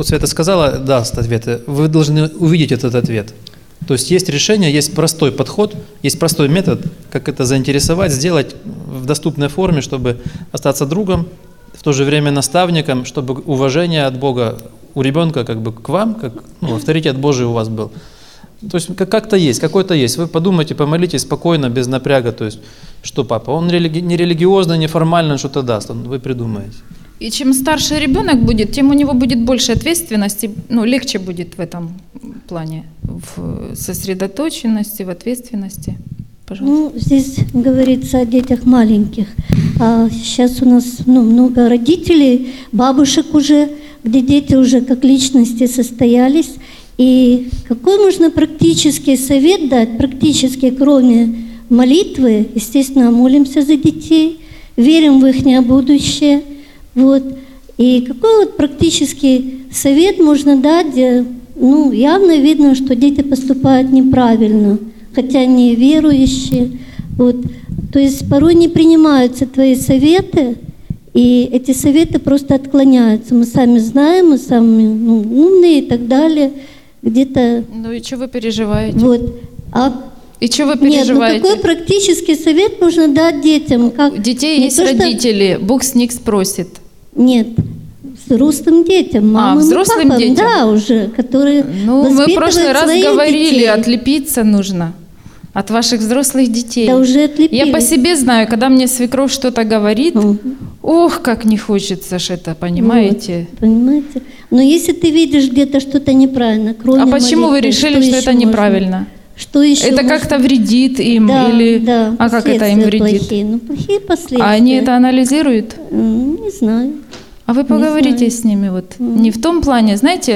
вот Света сказала, даст ответы, вы должны увидеть этот ответ. То есть решение, есть простой подход, есть простой метод, как это заинтересовать, сделать в доступной форме, чтобы остаться другом, в то же время наставником, чтобы уважение от Бога у ребенка как бы к вам, как авторитет Божий у вас был. То есть как-то есть, какой-то есть. Вы подумайте, помолитесь спокойно, без напряга. То есть, что папа, он не религиозно, не формально что-то даст, вы придумаете. И чем старше ребенок будет, тем у него будет больше ответственности, легче будет в этом плане, в сосредоточенности, в ответственности. Пожалуйста. Здесь говорится о детях маленьких. А сейчас у нас много родителей, бабушек уже, где дети уже как личности состоялись. И какой можно практический совет дать, практически кроме молитвы, естественно, молимся за детей, верим в их будущее. И какой практический совет можно дать, где явно видно, что дети поступают неправильно, хотя они верующие. То есть порой не принимаются твои советы, и эти советы просто отклоняются. Мы сами знаем, мы сами умные и так далее. Где-то... и что вы переживаете? И что вы переживаете? Какой практический совет можно дать детям? У детей есть родители, Бог с них спросит. Нет, взрослым детям, мамам взрослым и папам, детям? да, уже, которые мы в прошлый раз говорили, детей. Отлепиться нужно от ваших взрослых детей. Да уже отлепились. Я по себе знаю, когда мне свекровь что-то говорит, ох, как не хочется ж это, понимаете? Понимаете? Но если ты видишь где-то что-то неправильно, кроме молитвы, почему вы решили, что это неправильно? Что еще это как-то вредит им? Да, а как это им вредит? Плохие последствия. А они это анализируют? Не знаю. А вы поговорите с ними, не в том плане, знаете,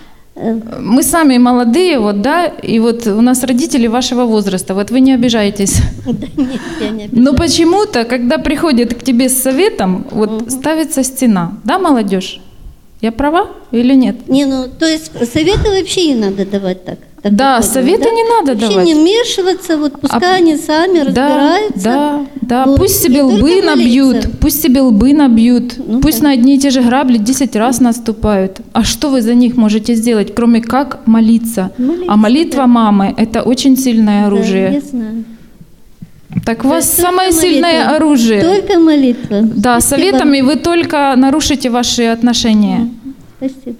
мы сами молодые, и у нас родители вашего возраста, вы не обижаетесь. Да нет, я не обижаюсь. Но почему-то, когда приходят к тебе с советом, ставится стена, да, молодежь? Я права или нет? То есть советы вообще не надо давать так. Да, советы не надо давать. Вообще не вмешиваться, пускай они сами разбираются. Да, пусть себе лбы набьют, пусть на одни и те же грабли 10 раз наступают. А что вы за них можете сделать, кроме как молиться? А молитва мамы – это очень сильное оружие. Да, я знаю. Так у вас самое сильное оружие. Только молитва. Да, советами вы только нарушите ваши отношения. Спасибо.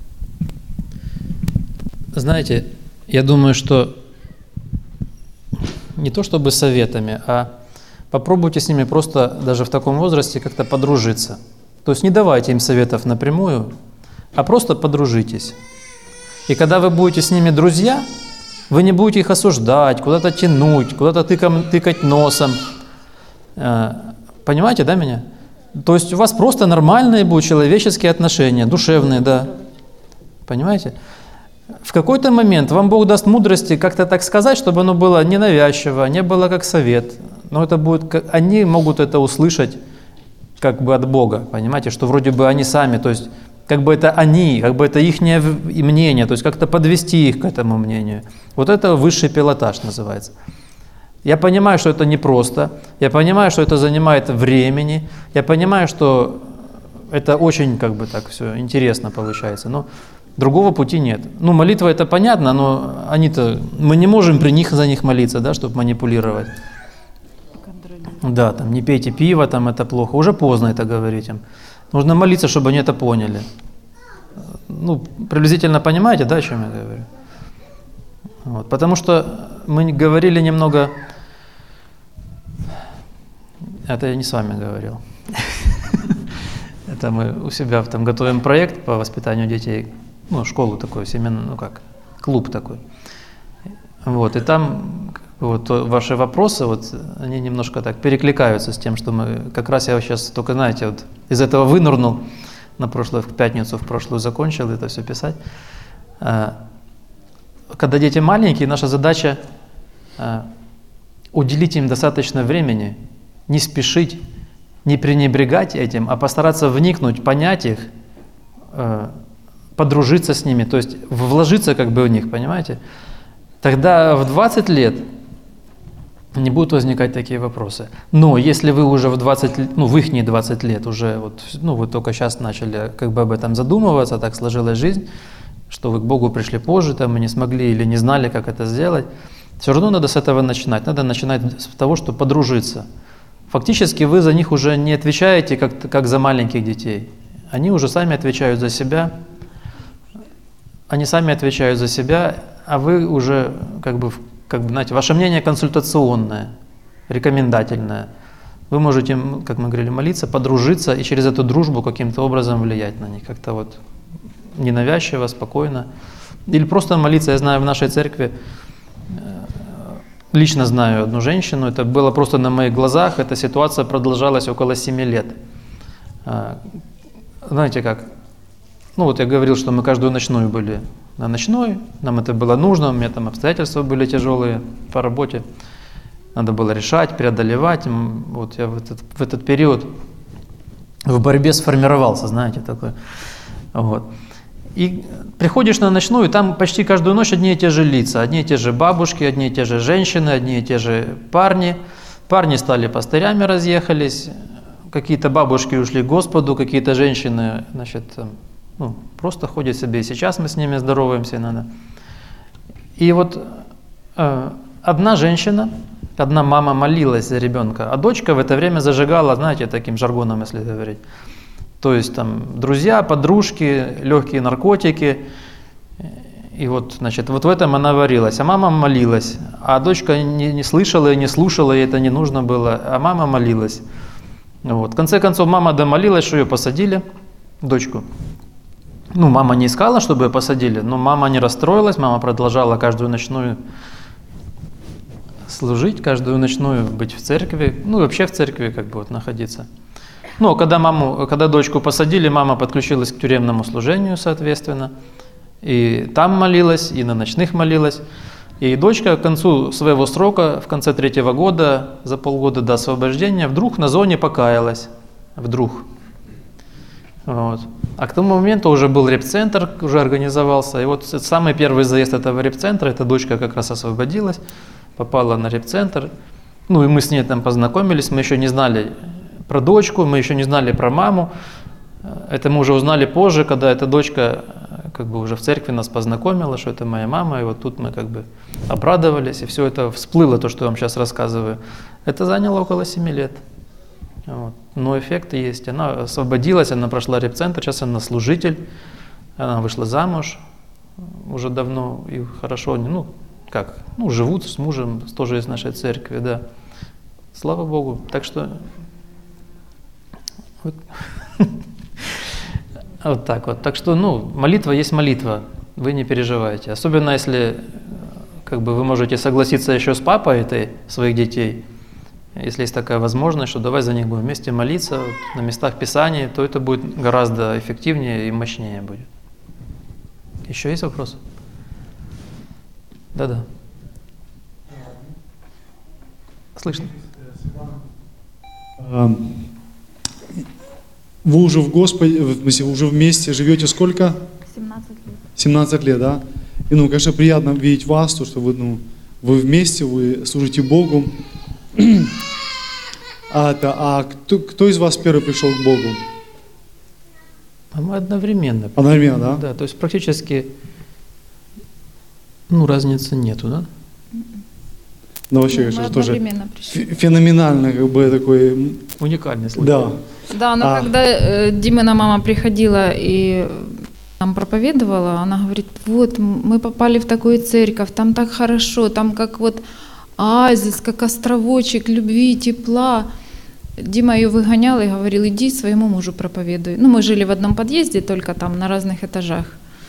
Знаете, я думаю, что не то чтобы советами, а попробуйте с ними просто даже в таком возрасте как-то подружиться. То есть не давайте им советов напрямую, а просто подружитесь. И когда вы будете с ними друзья, вы не будете их осуждать, куда-то тянуть, куда-то тыкать носом. Понимаете, да, меня? То есть у вас просто нормальные будут человеческие отношения, душевные, да. Понимаете? В какой-то момент вам Бог даст мудрости как-то так сказать, чтобы оно было ненавязчиво, не было как совет. Но это будет, они могут это услышать как бы от Бога, понимаете, что вроде бы они сами, то есть как бы это они, как бы это их мнение, то есть как-то подвести их к этому мнению. Вот это высший пилотаж называется. Я понимаю, что это непросто, я понимаю, что это занимает времени, я понимаю, что это очень как бы так все интересно получается, но другого пути нет. Молитва это понятно, но мы не можем при них за них молиться, да, чтобы манипулировать. Да, не пейте пиво, это плохо. Уже поздно это говорить им. Нужно молиться, чтобы они это поняли. Приблизительно понимаете, да, о чем я говорю? Потому что мы говорили немного... Это я не с вами говорил. Это мы у себя готовим проект по воспитанию детей. Школу такую, семейную, клуб такой. И там ваши вопросы, они немножко так перекликаются с тем, что мы, как раз я сейчас только, знаете, из этого вынырнул, в пятницу в прошлую закончил это все писать. Когда дети маленькие, наша задача уделить им достаточно времени, не спешить, не пренебрегать этим, а постараться вникнуть, понять их, подружиться с ними, то есть вложиться в них, понимаете? Тогда в 20 лет не будут возникать такие вопросы. Но если вы уже в 20, в ихние 20 лет уже вы только сейчас начали как бы об этом задумываться, так сложилась жизнь, что вы к Богу пришли позже, там, и не смогли или не знали, как это сделать, все равно надо с этого начинать. Надо начинать с того, что подружиться. Фактически вы за них уже не отвечаете, как за маленьких детей. Они уже сами отвечают за себя. Они сами отвечают за себя, а вы уже, знаете, ваше мнение консультационное, рекомендательное. Вы можете, как мы говорили, молиться, подружиться и через эту дружбу каким-то образом влиять на них. Как-то ненавязчиво, спокойно. Или просто молиться. Я знаю, в нашей церкви, лично знаю одну женщину, это было просто на моих глазах, эта ситуация продолжалась около 7 лет. Знаете как? Я говорил, что мы каждую ночную были на ночной, нам это было нужно, у меня там обстоятельства были тяжелые по работе, надо было решать, преодолевать. Я в этот период в борьбе сформировался, знаете, такой. И приходишь на ночную, там почти каждую ночь одни и те же лица, одни и те же бабушки, одни и те же женщины, одни и те же парни. Парни стали пастырями, разъехались, какие-то бабушки ушли к Господу, какие-то женщины, просто ходят себе, и сейчас мы с ними здороваемся иногда. И одна женщина, одна мама молилась за ребенка, а дочка в это время зажигала, знаете, таким жаргоном, если говорить. То есть там друзья, подружки, легкие наркотики. И в этом она варилась. А мама молилась. А дочка не слышала и не слушала, ей это не нужно было. А мама молилась. В конце концов, мама домолилась, что ее посадили, дочку. Мама не искала, чтобы ее посадили, но мама не расстроилась, мама продолжала каждую ночную служить, каждую ночную быть в церкви, вообще в церкви находиться. Когда дочку посадили, мама подключилась к тюремному служению, соответственно, и там молилась, и на ночных молилась. И дочка к концу своего срока, в конце 3-го года, за полгода до освобождения, вдруг на зоне покаялась. Вдруг. А к тому моменту уже был репцентр, уже организовался. И самый первый заезд этого репцентра, эта дочка как раз освободилась, попала на репцентр. И мы с ней там познакомились, мы еще не знали про дочку, мы еще не знали про маму. Это мы уже узнали позже, когда эта дочка уже в церкви нас познакомила, что это моя мама, и тут мы обрадовались, и все это всплыло, то, что я вам сейчас рассказываю. Это заняло около 7 лет. Но эффект есть. Она освободилась, она прошла репцентр, сейчас она служитель, она вышла замуж уже давно, и хорошо, живут с мужем, тоже из нашей церкви, да. Слава Богу. Так что так вот. Так что, молитва есть молитва, вы не переживайте. Особенно если вы можете согласиться еще с папой своих детей, если есть такая возможность, что давай за них будем вместе молиться на местах Писания, то это будет гораздо эффективнее и мощнее будет. Еще есть вопросы? Да-да. Слышно? Вы уже в Господе, вы уже вместе живете сколько? 17 лет. 17 лет, да? И, конечно, приятно видеть вас, то, что вы вместе, вы служите Богу. Кто из вас первый пришел к Богу? А мы одновременно. Одновременно, да? Да, то есть практически, разницы нету, да? Вообще, мы тоже пришли. феноменально, такой... Уникальный случай. Да. Да, но когда Димина мама приходила и нам проповедовала, она говорит, мы попали в такую церковь, там так хорошо, там как оазис, как островочек любви, тепла. Дима ее выгонял и говорил, иди своему мужу проповедуй. Мы жили в одном подъезде, только там на разных этажах.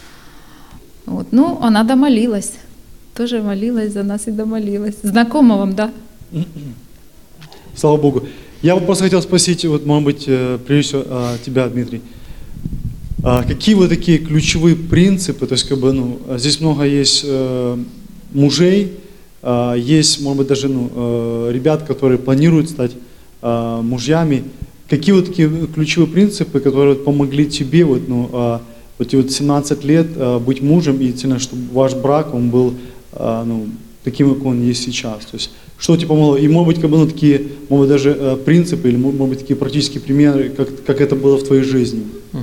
Она домолилась. Тоже молилась за нас и домолилась. Знакомо вам, да? Слава Богу. Я просто хотел спросить, может быть, прежде всего тебя, Дмитрий, какие такие ключевые принципы, то есть здесь много есть мужей, есть, может быть, даже ребят, которые планируют стать мужьями. Какие такие ключевые принципы, которые помогли тебе эти 17 лет быть мужем, и чтобы ваш брак, он был таким, как он есть сейчас? То есть, что тебе помогло? И, может быть, как бы, ну, такие, может быть, даже принципы, или, может быть, такие практические примеры, как это было в твоей жизни?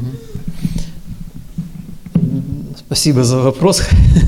Спасибо за вопрос.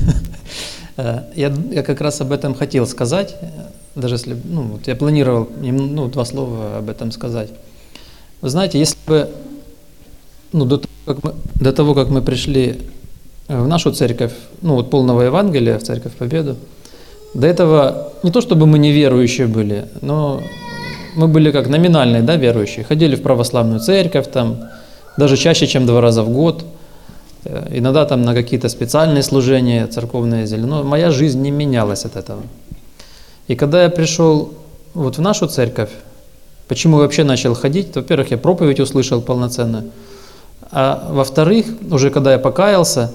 Я как раз об этом хотел сказать, даже если, ну, вот я планировал, ну, 2 слова об этом сказать. Вы знаете, если бы, ну, до того, как мы пришли в нашу церковь, ну, вот полного Евангелия, в Церковь Победу, до этого не то, чтобы мы неверующие были, но мы были как номинальные, да, верующие, ходили в православную церковь, там, даже чаще, чем 2 раза в год, иногда там на какие-то специальные служения церковные ездили, но моя жизнь не менялась от этого. И когда я пришел вот в нашу церковь, почему я вообще начал ходить? Во-первых, я проповедь услышал полноценную, а во-вторых, уже когда я покаялся,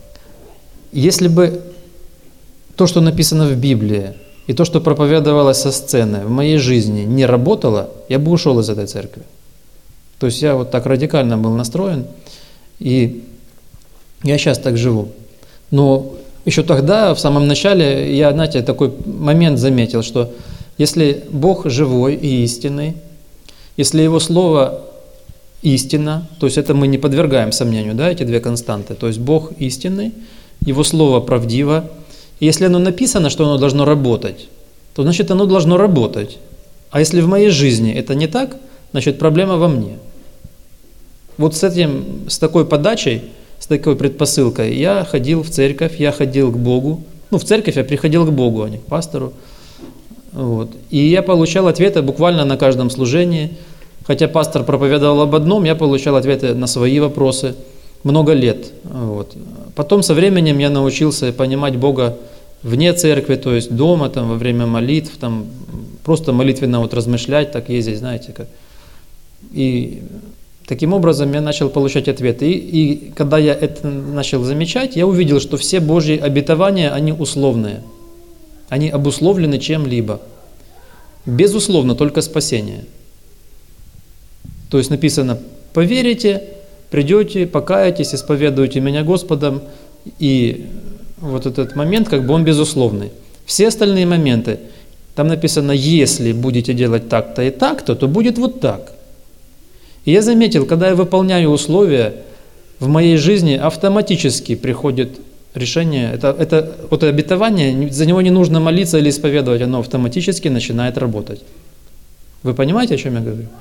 если бы то, что написано в Библии, и то, что проповедовалось со сцены в моей жизни, не работало, я бы ушел из этой церкви. То есть я вот так радикально был настроен, и я сейчас так живу. Но еще тогда, в самом начале, я, знаете, такой момент заметил, что если Бог живой и истинный, если Его Слово истина, то есть это мы не подвергаем сомнению, да, эти 2 константы, то есть Бог истинный, Его Слово правдиво, и если оно написано, что оно должно работать, то значит оно должно работать. А если в моей жизни это не так, значит проблема во мне. Вот с такой подачей, с такой предпосылкой я ходил в церковь, я ходил к Богу. Ну, в церковь я приходил к Богу, а не к пастору. Вот. И я получал ответы буквально на каждом служении. Хотя пастор проповедовал об одном, я получал ответы на свои вопросы много лет. Вот. Потом со временем я научился понимать Бога вне церкви, то есть дома, там, во время молитв, там, просто молитвенно вот размышлять, так ездить, знаете, как. И таким образом я начал получать ответы. И когда я это начал замечать, я увидел, что все Божьи обетования, они условные. Они обусловлены чем-либо. Безусловно, только спасение. То есть написано: поверите, придете, покаетесь, исповедуете меня Господом. И вот этот момент, как бы он безусловный. Все остальные моменты, там написано: если будете делать так-то и так-то, то будет вот так. И я заметил, когда я выполняю условия, в моей жизни автоматически приходит решение. Это вот обетование, за него не нужно молиться или исповедовать, оно автоматически начинает работать. Вы понимаете, о чем я говорю?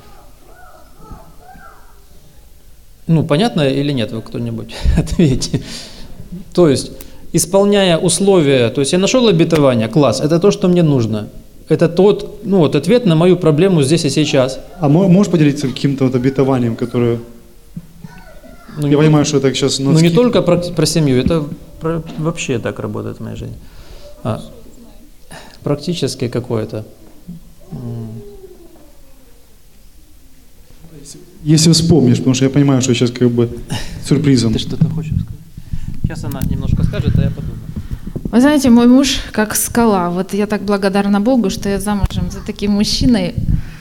Ну, понятно или нет, вы кто-нибудь ответьте. То есть, исполняя условия, то есть я нашел обетование, класс, это то, что мне нужно. Это тот, ну, вот ответ на мою проблему здесь и сейчас. А можешь поделиться каким-то вот обетованием, которое... Ну, я понимаю, что это сейчас... Ну, не только про семью, это вообще так работает в моей жизни. Практически какое-то. Если вспомнишь, потому что я понимаю, что сейчас как бы сюрпризом. Ты что-то хочешь сказать? Сейчас она немножко скажет, а я подумаю. Вы знаете, мой муж как скала. Вот я так благодарна Богу, что я замужем за таким мужчиной.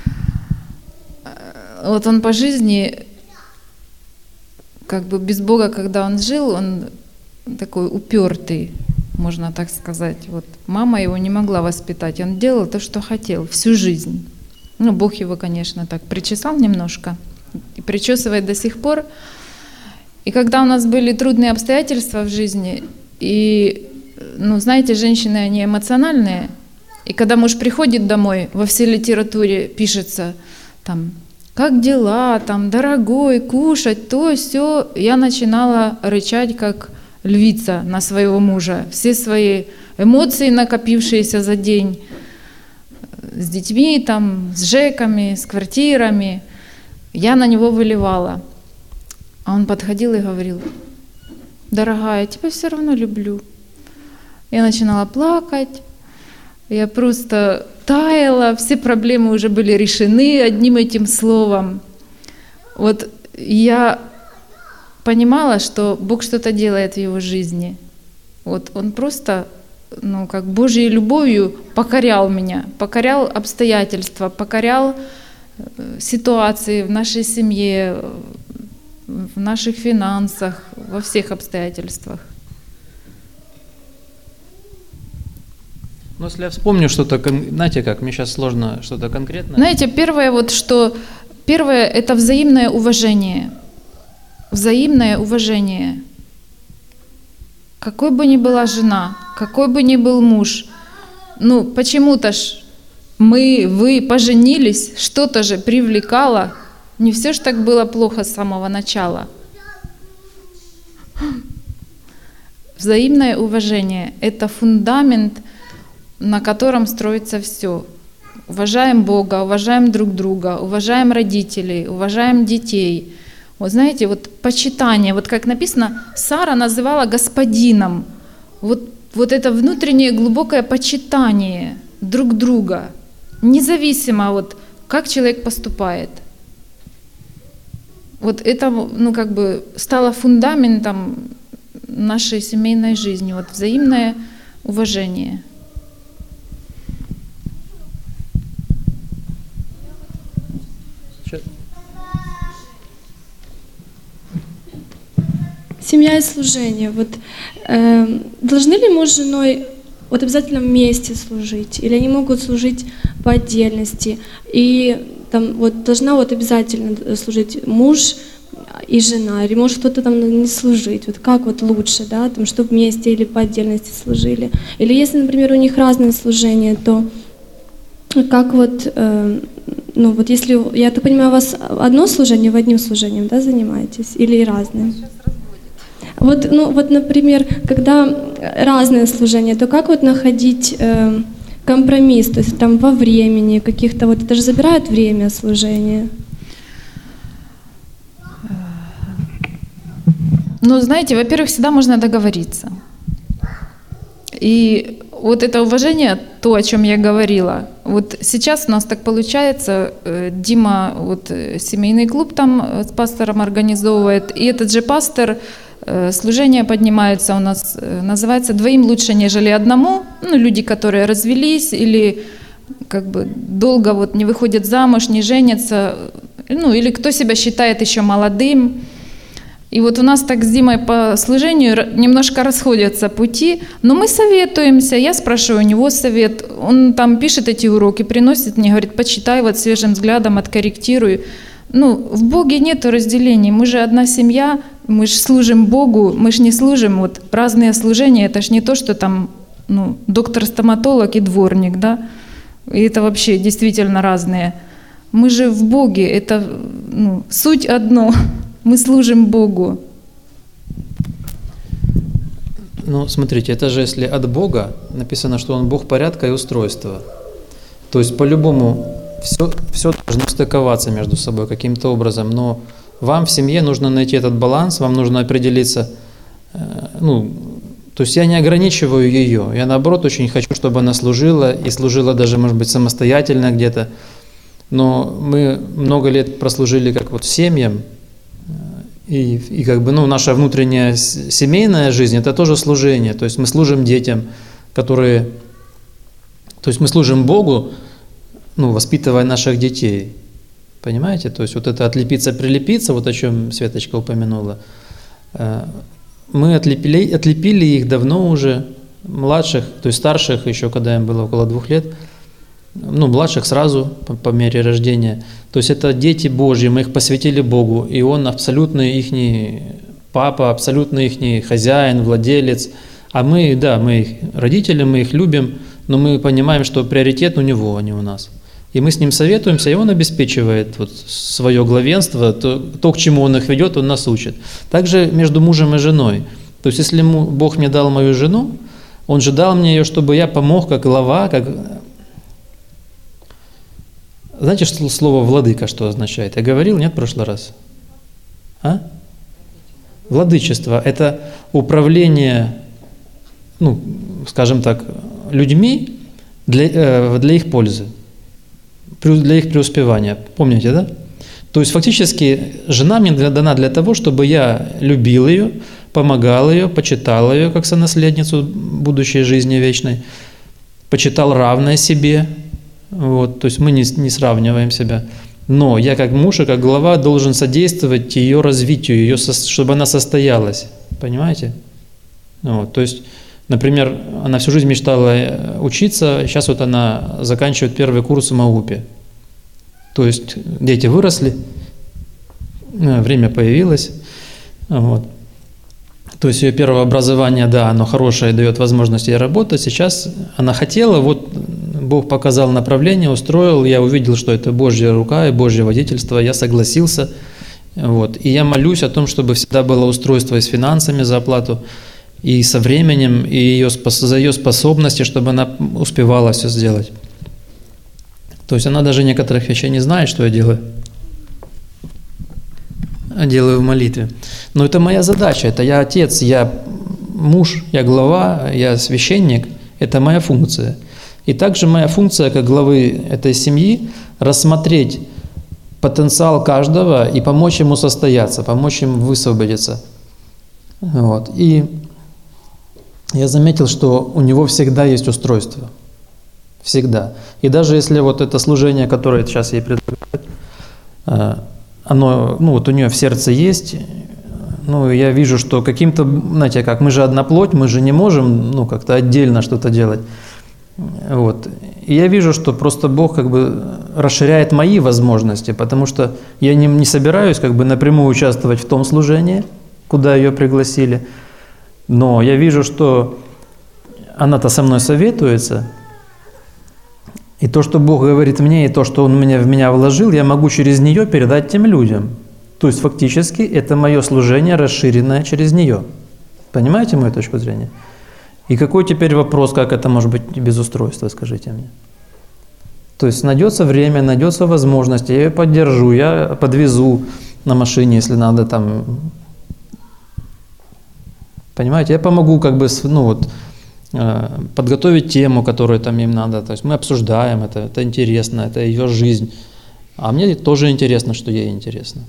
Вот он по жизни, как бы без Бога, когда он жил, он такой упертый, можно так сказать. Вот мама его не могла воспитать. Он делал то, что хотел всю жизнь. Ну, Бог его, конечно, так причесал немножко и причесывает до сих пор. И когда у нас были трудные обстоятельства в жизни, и, ну, знаете, женщины, они эмоциональные, и когда муж приходит домой, во всей литературе пишется, там, как дела, там, дорогой, кушать, то, сё, я начинала рычать, как львица на своего мужа. Все свои эмоции, накопившиеся за день, с детьми, там, с ЖЭКами, с квартирами, я на него выливала. А он подходил и говорил: дорогая, я тебя все равно люблю. Я начинала плакать, я просто таяла, все проблемы уже были решены одним этим словом. Вот я понимала, что Бог что-то делает в его жизни. Вот он просто, ну, как Божьей любовью покорял меня, покорял обстоятельства, покорял ситуации в нашей семье, в наших финансах, во всех обстоятельствах. Ну, если я вспомню что-то, знаете как, мне сейчас сложно что-то конкретное. Знаете, первое это взаимное уважение. Взаимное уважение. Какой бы ни была жена, какой бы ни был муж, ну почему-то ж вы поженились, что-то же привлекало. Не все ж так было плохо с самого начала. Взаимное уважение – это фундамент, на котором строится все. Уважаем Бога, уважаем друг друга, уважаем родителей, уважаем детей. Вот знаете, вот почитание, вот как написано, Сара называла господином. Вот это внутреннее глубокое почитание друг друга, независимо от как человек поступает. Вот это, ну, как бы стало фундаментом нашей семейной жизни, вот взаимное уважение. Семья и служение. Вот, должны ли муж с женой вот обязательно вместе служить? Или они могут служить по отдельности? И там вот должна вот обязательно служить муж и жена? Или может кто-то там не служить? Вот как вот лучше, да, там, чтобы вместе или по отдельности служили? Или если, например, у них разные служения, то как вот, ну вот если, я так понимаю, у вас одно служение, вы одним служением, да, занимаетесь? Или разным? Вот, ну, вот, например, когда разные служения, то как вот находить компромисс, то есть там во времени каких-то, вот это же забирает время служения? Ну, знаете, во-первых, всегда можно договориться. И вот это уважение, то, о чем я говорила, вот сейчас у нас так получается, Дима вот семейный клуб там с пастором организовывает, и этот же пастор служение поднимается у нас, называется «Двоим лучше, нежели одному». Ну, люди, которые развелись или как бы долго вот не выходят замуж, не женятся, ну, или кто себя считает еще молодым. И вот у нас так с Димой по служению немножко расходятся пути, но мы советуемся, я спрашиваю у него совет, он там пишет эти уроки, приносит мне, говорит, почитай вот свежим взглядом, откорректируй. Ну, в Боге нет разделений, мы же одна семья, мы же служим Богу, мы же не служим, вот разные служения, это ж не то, что там, ну, доктор-стоматолог и дворник, да, и это вообще действительно разные. Мы же в Боге, это, ну, суть одно, мы служим Богу. Ну, смотрите, это же если от Бога написано, что Он Бог порядка и устройства. То есть по-любому все должно стыковаться между собой каким-то образом, но вам в семье нужно найти этот баланс, вам нужно определиться, ну, то есть я не ограничиваю ее, я наоборот очень хочу, чтобы она служила, и служила даже, может быть, самостоятельно где-то, но мы много лет прослужили как вот семьям, и как бы, ну, наша внутренняя семейная жизнь – это тоже служение, то есть мы служим детям, которые, то есть мы служим Богу, ну, воспитывая наших детей. Понимаете? То есть вот это отлепиться-прилепиться, вот о чем Светочка упомянула, мы отлепили их давно уже, младших, то есть старших еще, когда им было около 2 лет, ну, младших сразу по мере рождения. То есть это дети Божьи, мы их посвятили Богу, и Он абсолютно ихний папа, абсолютно ихний хозяин, владелец. А мы, да, мы их родители, мы их любим, но мы понимаем, что приоритет у Него, а не у нас. И мы с Ним советуемся, и Он обеспечивает вот свое главенство, то, к чему Он их ведет, Он нас учит. Также между мужем и женой. То есть если Бог мне дал мою жену, Он же дал мне ее, чтобы я помог как глава, как... Знаете, что слово «владыка» что означает? Я говорил, нет, в прошлый раз? А? Владычество – это управление, ну, скажем так, людьми для их пользы, для их преуспевания. Помните, да? То есть фактически жена мне дана для того, чтобы я любил ее, помогал ее, почитал ее как сонаследницу будущей жизни вечной, почитал равное себе. Вот, то есть мы не сравниваем себя. Но я как муж и как глава должен содействовать ее развитию, чтобы она состоялась. Понимаете? Вот, то есть Например, она всю жизнь мечтала учиться, сейчас вот она заканчивает первый курс в МАУПе. То есть дети выросли, время появилось. Вот. То есть ее первое образование, да, оно хорошее, дает возможность ей работать. Сейчас она хотела, вот Бог показал направление, устроил, я увидел, что это Божья рука и Божье водительство, я согласился. Вот. И я молюсь о том, чтобы всегда было устройство и с финансами за оплату, и со временем, и за ее способности, чтобы она успевала все сделать. То есть она даже некоторых вещей не знает, что я делаю. Делаю в молитве. Но это моя задача, это я отец, я муж, я глава, я священник, это моя функция. И также моя функция, как главы этой семьи, рассмотреть потенциал каждого и помочь ему состояться, помочь ему высвободиться. Вот. И я заметил, что у него всегда есть устройство. Всегда. И даже если вот это служение, которое сейчас ей предлагают, оно, вот у нее в сердце есть, я вижу, что каким-то, знаете, как мы же одна плоть, мы же не можем, как-то отдельно что-то делать. Вот. И я вижу, что просто Бог как бы расширяет мои возможности, потому что я не собираюсь как бы напрямую участвовать в том служении, куда ее пригласили, но я вижу, что она-то со мной советуется, и то, что Бог говорит мне, и то, что Он в меня вложил, я могу через нее передать тем людям. То есть фактически это мое служение, расширенное через нее. Понимаете мою точку зрения? И какой теперь вопрос, как это может быть без устройства, скажите мне? То есть найдется время, найдется возможность, я ее поддержу, я подвезу на машине, если надо там. Понимаете, я помогу как бы, подготовить тему, которую там им надо. То есть мы обсуждаем это интересно, это ее жизнь. А мне тоже интересно, что ей интересно.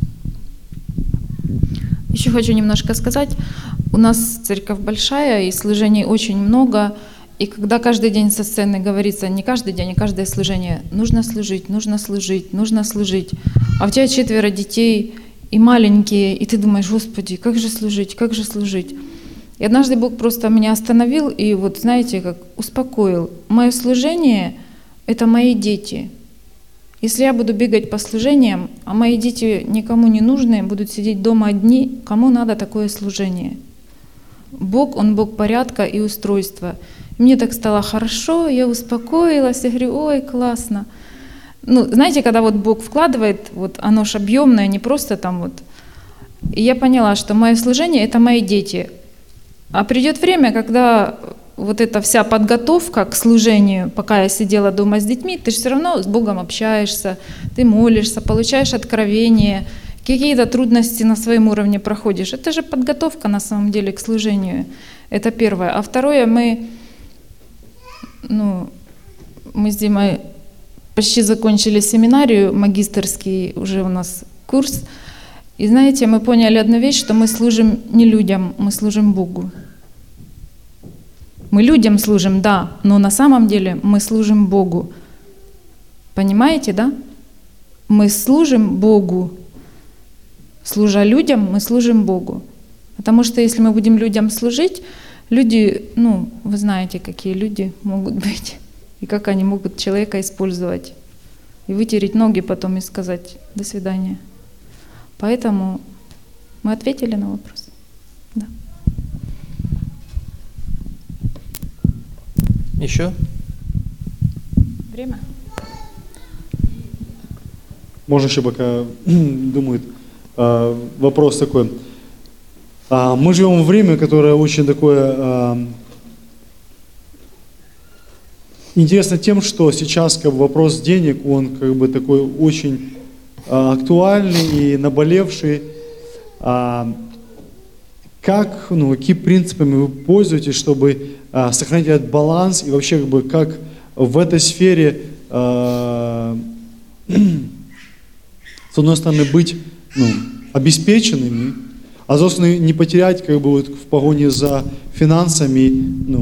Еще хочу немножко сказать. У нас церковь большая, и служений очень много. И когда каждый день со сцены говорится, не каждый день, а каждое служение, нужно служить, нужно служить, нужно служить. А у тебя 4 детей и маленькие, и ты думаешь, Господи, как же служить, как же служить? И однажды Бог просто меня остановил и вот, знаете, как успокоил. Мое служение – это мои дети. Если я буду бегать по служениям, а мои дети никому не нужны, будут сидеть дома одни, кому надо такое служение? Бог, Он Бог порядка и устройства. И мне так стало хорошо, я успокоилась, я говорю, ой, классно. Знаете, когда вот Бог вкладывает, вот оно ж объемное, не просто там вот. И я поняла, что мое служение – это мои дети. А придет время, когда вот эта вся подготовка к служению, пока я сидела дома с детьми, ты же все равно с Богом общаешься, ты молишься, получаешь откровение, какие-то трудности на своем уровне проходишь. Это же подготовка на самом деле к служению. Это первое. А второе, мы с Димой почти закончили семинарию, магистерский уже у нас курс. И знаете, мы поняли одну вещь, что мы служим не людям, мы служим Богу. Мы людям служим, да, но на самом деле мы служим Богу. Понимаете, да? Мы служим Богу. Служа людям, мы служим Богу. Потому что если мы будем людям служить, люди, вы знаете, какие люди могут быть, и как они могут человека использовать, и вытереть ноги потом и сказать «до свидания». Поэтому мы ответили на вопрос. Да. Еще? Время? Можно еще пока думают. Вопрос такой. Мы живем в время, которое очень такое интересно тем, что сейчас вопрос денег, он такой очень актуальный и наболевший. Какими принципами вы пользуетесь, чтобы сохранить этот баланс и вообще как в этой сфере с одной стороны быть обеспеченными, а с другой стороны не потерять в погоне за финансами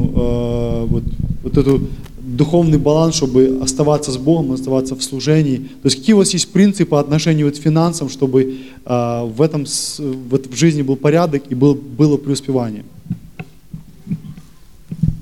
вот эту духовный баланс, чтобы оставаться с Богом, оставаться в служении. То есть какие у вас есть принципы по отношению к финансам, чтобы в жизни был порядок и было преуспевание?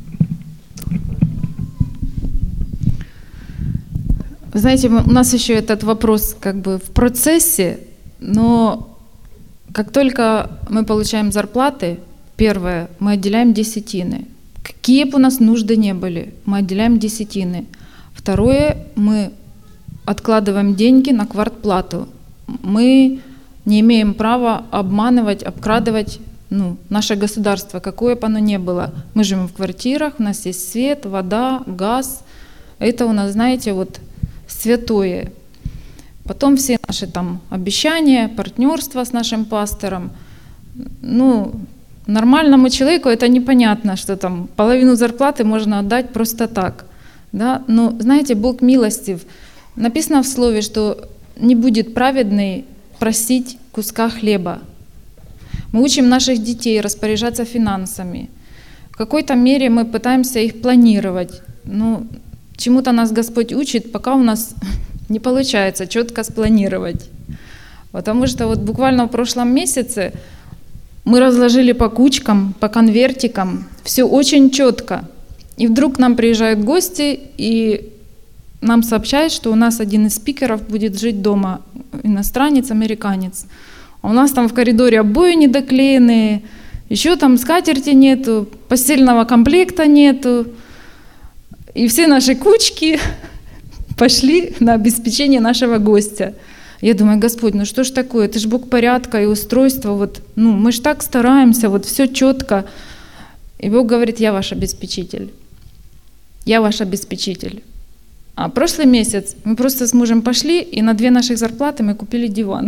Знаете, у нас еще этот вопрос как бы в процессе, но как только мы получаем зарплаты, первое, мы отделяем десятины. Какие бы у нас нужды не были, мы отделяем десятины. Второе, мы откладываем деньги на квартплату. Мы не имеем права обманывать, обкрадывать наше государство, какое бы оно ни было. Мы живем в квартирах, у нас есть свет, вода, газ. Это у нас, знаете, вот святое. Потом все наши там обещания, партнерство с нашим пастором. Нормальному человеку это непонятно, что там половину зарплаты можно отдать просто так. Да? Но знаете, Бог милостив. Написано в Слове, что не будет праведный просить куска хлеба. Мы учим наших детей распоряжаться финансами. В какой-то мере мы пытаемся их планировать. Чему-то нас Господь учит, пока у нас не получается четко спланировать. Потому что вот буквально в прошлом месяце мы разложили по кучкам, по конвертикам, все очень четко. И вдруг к нам приезжают гости, и нам сообщают, что у нас один из спикеров будет жить дома, иностранец, американец. А у нас там в коридоре обои недоклеенные, еще там скатерти нету, постельного комплекта нету. И все наши кучки пошли на обеспечение нашего гостя. Я думаю, Господь, что ж такое? Ты ж Бог порядка и устройства. Мы ж так стараемся, все четко. И Бог говорит, я ваш обеспечитель. Я ваш обеспечитель. А прошлый месяц мы просто с мужем пошли, и на 2 наших зарплаты мы купили диван.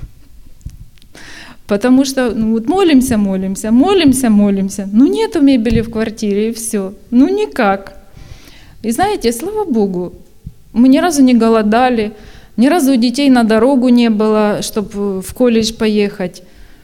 Потому что молимся. Нету мебели в квартире, и все. Никак. И знаете, слава Богу, мы ни разу не голодали, ни разу у детей на дорогу не было, чтобы в колледж поехать.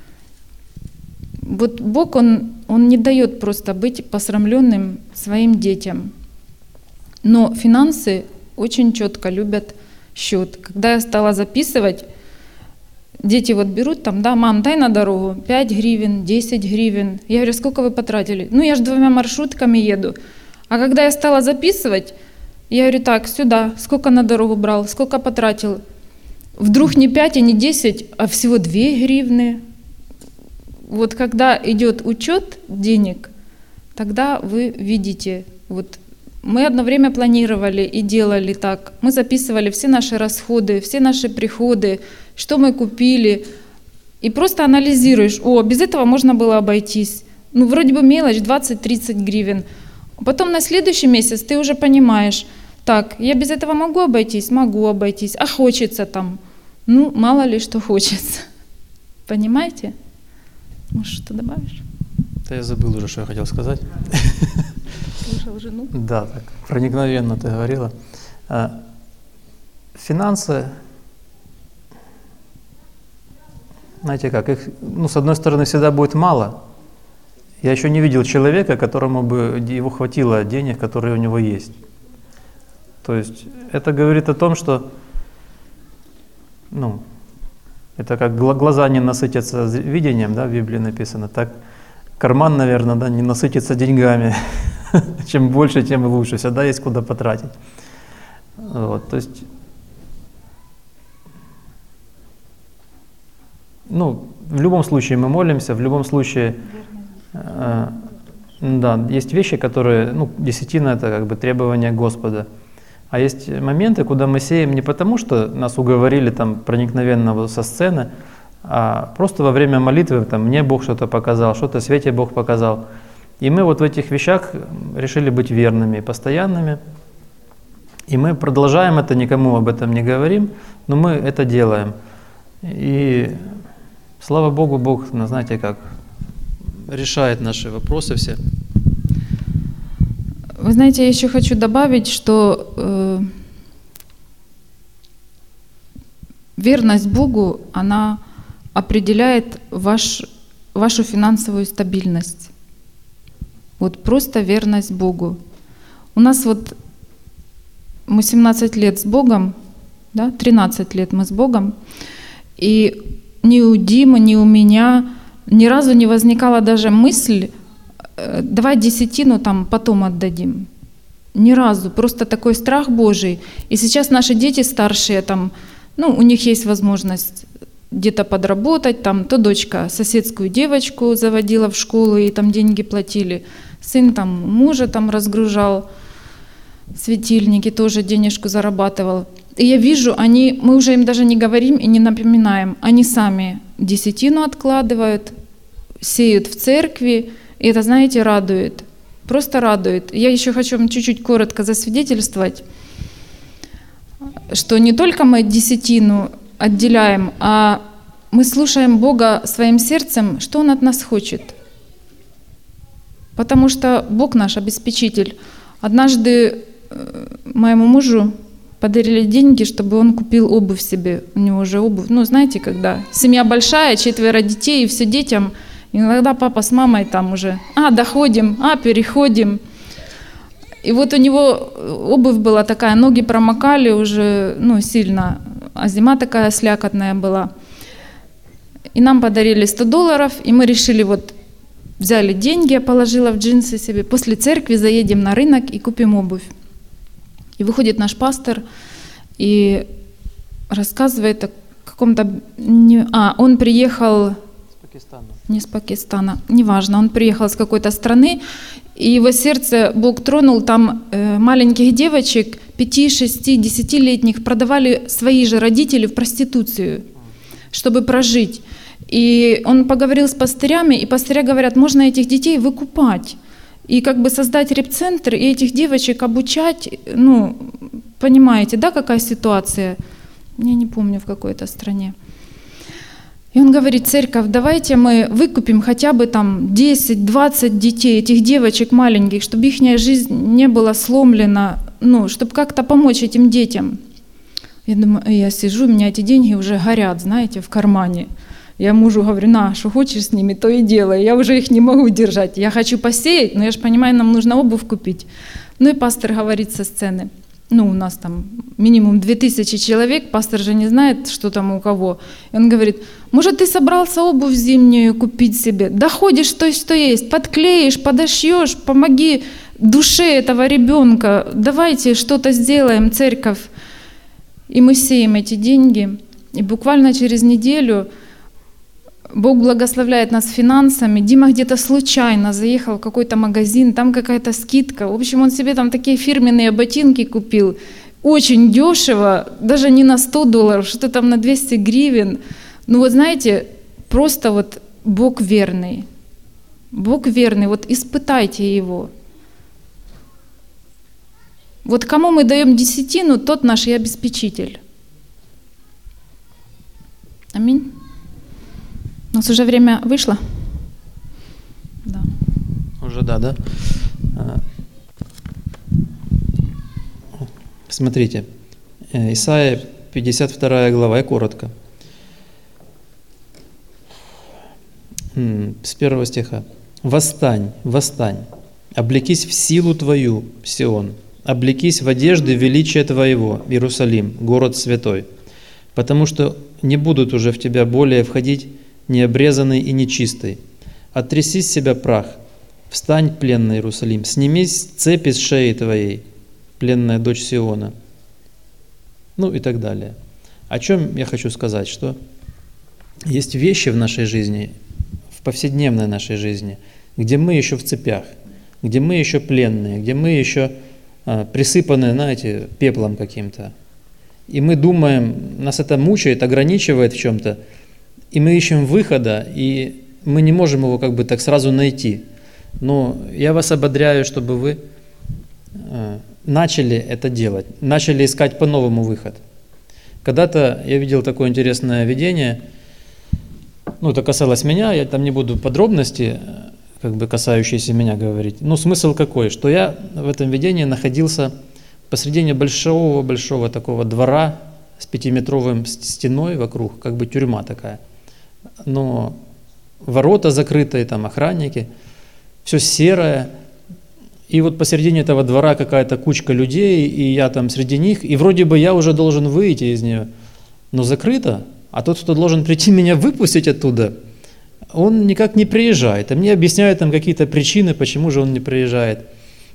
Вот Бог, Он не дает просто быть посрамленным своим детям. Но финансы очень четко любят счет. Когда я стала записывать, дети берут мам, дай на дорогу 5 гривен, 10 гривен. Я говорю, сколько вы потратили? Я же 2 маршрутками еду. А когда я стала записывать, я говорю, так, сюда, сколько на дорогу брал, сколько потратил. Вдруг не 5 и не 10, а всего 2 гривны. Вот когда идет учет денег, тогда вы видите, мы одно время планировали и делали так. Мы записывали все наши расходы, все наши приходы, что мы купили. И просто анализируешь, без этого можно было обойтись. Вроде бы мелочь, 20-30 гривен. Потом на следующий месяц ты уже понимаешь, так, я без этого могу обойтись, а хочется там. Мало ли что хочется. Понимаете? Может, что добавишь? Да я забыл уже, что я хотел сказать. Слушал жену? Да, так проникновенно ты говорила. Финансы, знаете как, их, с одной стороны, всегда будет мало. Я еще не видел человека, которому бы его хватило денег, которые у него есть. То есть это говорит о том, что это как глаза не насытятся видением, да, в Библии написано, так карман, наверное, да, не насытится деньгами. Чем больше, тем лучше. Всегда есть куда потратить. То есть, в любом случае мы молимся, в любом случае, есть вещи, которые, десятина — это как бы требование Господа. А есть моменты, куда мы сеем не потому, что нас уговорили там проникновенно со сцены, а просто во время молитвы мне Бог что-то показал, что-то Свете Бог показал. И мы в этих вещах решили быть верными и постоянными. И мы продолжаем это, никому об этом не говорим, но мы это делаем. И слава Богу, Бог, знаете как, решает наши вопросы все. Вы знаете, я еще хочу добавить, что верность Богу, она определяет вашу финансовую стабильность. Просто верность Богу. У нас мы 17 лет с Богом, да, 13 лет мы с Богом, и ни у Димы, ни у меня ни разу не возникала даже мысль, давай десятину потом отдадим. Ни разу. Просто такой страх Божий. И сейчас наши дети старшие, там, у них есть возможность где-то подработать, там, то дочка соседскую девочку заводила в школу, и там деньги платили. Сын там мужа там разгружал, светильники, тоже денежку зарабатывал. И я вижу, мы уже им даже не говорим и не напоминаем, они сами десятину откладывают, сеют в церкви, и это, знаете, радует, просто радует. Я еще хочу вам чуть-чуть коротко засвидетельствовать, что не только мы десятину отделяем, а мы слушаем Бога своим сердцем, что Он от нас хочет. Потому что Бог наш обеспечитель. Однажды моему мужу подарили деньги, чтобы он купил обувь себе. У него уже обувь. Знаете, когда семья большая, 4 детей, и все детям. Иногда папа с мамой там уже, доходим, переходим. И вот у него обувь была такая, ноги промокали уже, сильно, а зима такая слякотная была. И нам подарили $100, и мы решили, взяли деньги, я положила в джинсы себе, после церкви заедем на рынок и купим обувь. И выходит наш пастор и рассказывает о каком-то... он приехал... Не с Пакистана, неважно, он приехал с какой-то страны, и его сердце Бог тронул, там маленьких девочек, 5, 6, 10-летних, продавали свои же родители в проституцию, чтобы прожить. И он поговорил с пастырями, и пастыря говорят, можно этих детей выкупать, и создать репцентр, и этих девочек обучать, понимаете, да, какая ситуация? Я не помню, в какой-то стране. И он говорит, церковь, давайте мы выкупим хотя бы там 10-20 детей, этих девочек маленьких, чтобы их жизнь не была сломлена, чтобы как-то помочь этим детям. Я думаю, я сижу, у меня эти деньги уже горят, знаете, в кармане. Я мужу говорю, что хочешь с ними, то и делай. Я уже их не могу держать. Я хочу посеять, но я же понимаю, нам нужно обувь купить. И пастор говорит со сцены. У нас там минимум 2000 человек, пастор же не знает, что там у кого. И он говорит, может, ты собрался обувь зимнюю купить себе? Да ходишь, то, что есть, подклеишь, подошьешь, помоги душе этого ребенка. Давайте что-то сделаем, церковь. И мы сеем эти деньги. И буквально через неделю Бог благословляет нас финансами. Дима где-то случайно заехал в какой-то магазин, там какая-то скидка. В общем, он себе там такие фирменные ботинки купил. Очень дешево, даже не на $100, что-то там на 200 гривен. Знаете, просто Бог верный. Бог верный, испытайте Его. Кому мы даем десятину, тот наш и обеспечитель. Аминь. У нас уже время вышло? Да. Уже да? Смотрите, Исайя 52 глава, и коротко. С 1 стиха. «Восстань, восстань, облекись в силу твою, Сион, облекись в одежды величия твоего, Иерусалим, город святой, потому что не будут уже в тебя более входить необрезанный и нечистый. Оттряси с себя прах, встань, пленный Иерусалим, сними цепи с шеи твоей, пленная дочь Сиона». И так далее. О чем я хочу сказать, что есть вещи в нашей жизни, в повседневной нашей жизни, где мы еще в цепях, где мы еще пленные, где мы еще присыпаны, знаете, пеплом каким-то. И мы думаем, нас это мучает, ограничивает в чем-то, и мы ищем выхода, и мы не можем его так сразу найти. Но я вас ободряю, чтобы вы начали это делать, начали искать по-новому выход. Когда-то я видел такое интересное видение, это касалось меня, я там не буду подробности, касающиеся меня говорить. Смысл какой, что я в этом видении находился посредине большого такого двора с 5-метровой стеной вокруг, тюрьма такая. Но ворота закрытые, там охранники, все серое. И посередине этого двора какая-то кучка людей, и я там среди них, и вроде бы я уже должен выйти из нее, но закрыто, а тот, кто должен прийти меня выпустить оттуда, он никак не приезжает. А мне объясняют там какие-то причины, почему же он не приезжает.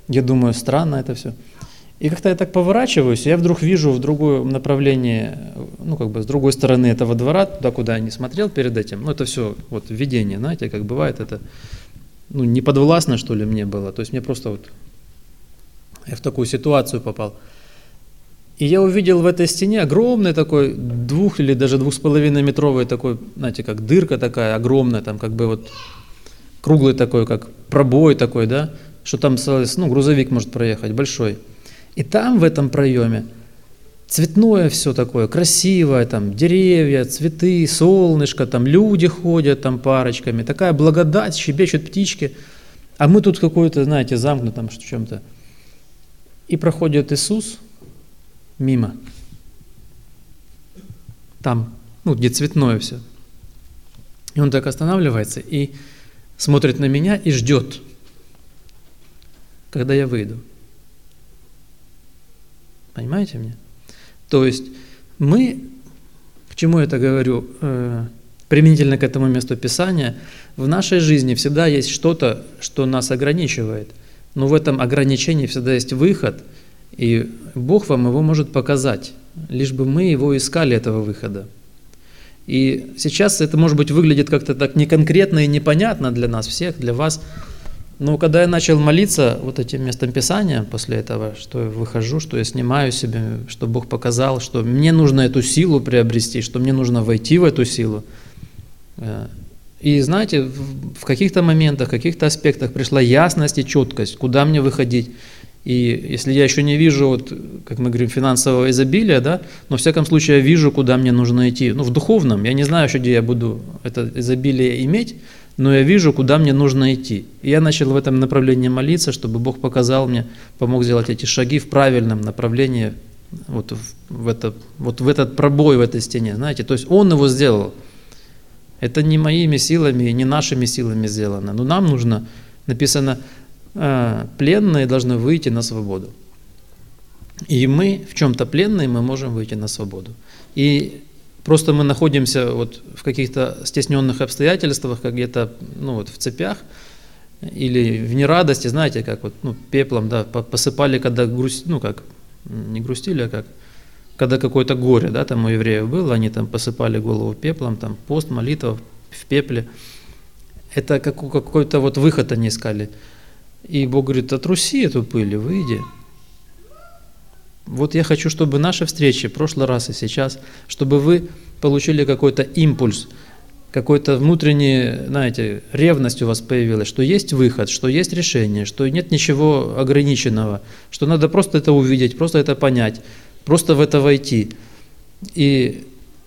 Я думаю, странно это все. И как-то я так поворачиваюсь, и я вдруг вижу в другом направлении, ну, как бы с другой стороны этого двора, туда, куда я не смотрел перед этим. Ну, это все вот видение, знаете, как бывает, это, ну, не подвластно, что ли, мне было. То есть мне просто вот, я в такую ситуацию попал. И я увидел в этой стене огромный такой 2 или даже 2,5 метровый такой, знаете, как дырка такая огромная, там как бы вот круглый такой, как пробой такой, да, что там, ну, грузовик может проехать, большой. И там в этом проеме цветное все такое, красивое, там деревья, цветы, солнышко, там люди ходят там парочками, такая благодать, щебечут птички, а мы тут какой-то, знаете, замкнутом в чем-то. И проходит Иисус мимо, там, ну, где цветное все. И он так останавливается и смотрит на меня и ждет, когда я выйду. Понимаете меня? То есть мы, к чему я это говорю, применительно к этому месту Писания, в нашей жизни всегда есть что-то, что нас ограничивает, но в этом ограничении всегда есть выход, и Бог вам его может показать, лишь бы мы его искали, этого выхода. И сейчас это, может быть, выглядит как-то так неконкретно и непонятно для нас всех, для вас. Но когда я начал молиться вот этим местом Писания после этого, что я выхожу, что я снимаю себе, что Бог показал, что мне нужно эту силу приобрести, что мне нужно войти в эту силу. И знаете, в каких-то моментах, в каких-то аспектах пришла ясность и четкость, куда мне выходить. И если я еще не вижу, вот, как мы говорим, финансового изобилия, да, но в всяком случае я вижу, куда мне нужно идти. Ну, в духовном, я не знаю еще, где я буду это изобилие иметь, но я вижу, куда мне нужно идти. И я начал в этом направлении молиться, чтобы Бог показал мне, помог сделать эти шаги в правильном направлении, вот в этот пробой в этой стене, знаете. То есть Он его сделал. Это не моими силами, не нашими силами сделано. Но нам нужно, написано, пленные должны выйти на свободу. И мы в чем-то пленные, мы можем выйти на свободу. И просто мы находимся вот в каких-то стесненных обстоятельствах, как где-то, ну, вот в цепях или в нерадости, знаете, как вот, ну, пеплом, да, посыпали, когда ну, как, не грустили, а как, когда какое-то горе, да, там у евреев было, они там посыпали голову пеплом, там пост, молитва в пепле. Это какой-то вот выход они искали. И Бог говорит: отруси эту пыль, выйди. Вот я хочу, чтобы наши встречи, в прошлый раз и сейчас, чтобы вы получили какой-то импульс, какой-то внутренний, знаете, ревность у вас появилась, что есть выход, что есть решение, что нет ничего ограниченного, что надо просто это увидеть, просто это понять, просто в это войти. И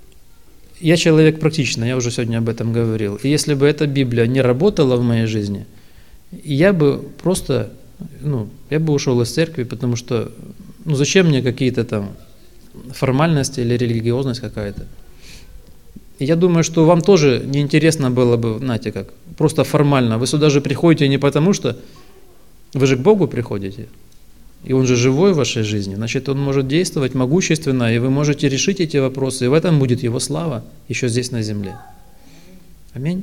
я человек практичный, я уже сегодня об этом говорил. И если бы эта Библия не работала в моей жизни, я бы просто, я бы ушел из церкви, потому что, зачем мне какие-то там формальности или религиозность какая-то. И я думаю, что вам тоже неинтересно было бы, знаете как, просто формально. Вы сюда же приходите не потому, что вы же к Богу приходите, и Он же живой в вашей жизни, значит, Он может действовать могущественно, и вы можете решить эти вопросы, и в этом будет Его слава еще здесь на земле. Аминь.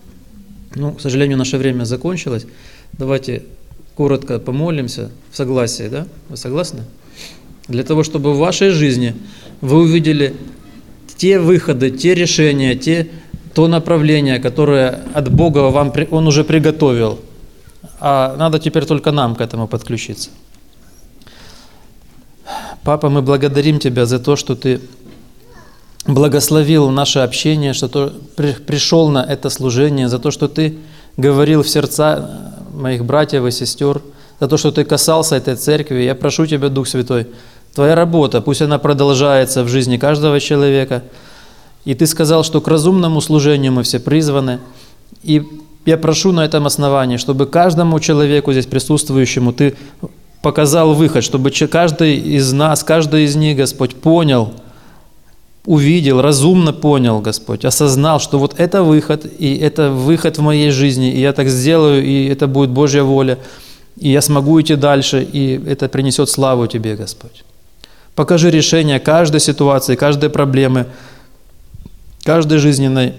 К сожалению, наше время закончилось. Давайте коротко помолимся в согласии, да? Вы согласны? Для того, чтобы в вашей жизни вы увидели те выходы, те решения, то направление, которое от Бога Он уже приготовил. А надо теперь только нам к этому подключиться. Папа, мы благодарим Тебя за то, что Ты благословил наше общение, что Ты пришел на это служение, за то, что Ты говорил в сердца моих братьев и сестер, за то, что Ты касался этой церкви. Я прошу Тебя, Дух Святой, Твоя работа, пусть она продолжается в жизни каждого человека. И Ты сказал, что к разумному служению мы все призваны. И я прошу на этом основании, чтобы каждому человеку здесь присутствующему Ты показал выход, чтобы каждый из нас, каждый из них, Господь, понял, увидел, разумно понял, Господь, осознал, что вот это выход, и это выход в моей жизни, и я так сделаю, и это будет Божья воля, и я смогу идти дальше, и это принесет славу Тебе, Господь. Покажи решение каждой ситуации, каждой проблемы, каждой жизненной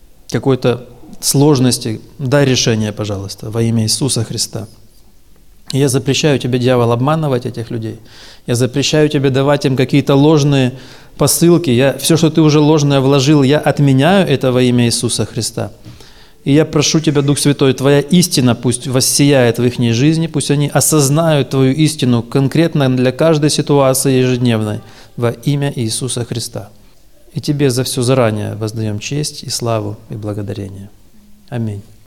какой-то сложности. Дай решение, пожалуйста, во имя Иисуса Христа. И я запрещаю тебе, дьявол, обманывать этих людей. Я запрещаю тебе давать им какие-то ложные посылки. Все, что ты уже ложное вложил, я отменяю это во имя Иисуса Христа. И я прошу Тебя, Дух Святой, Твоя истина пусть воссияет в их жизни, пусть они осознают Твою истину конкретно для каждой ситуации ежедневной во имя Иисуса Христа. И Тебе за все заранее воздаем честь и славу и благодарение. Аминь.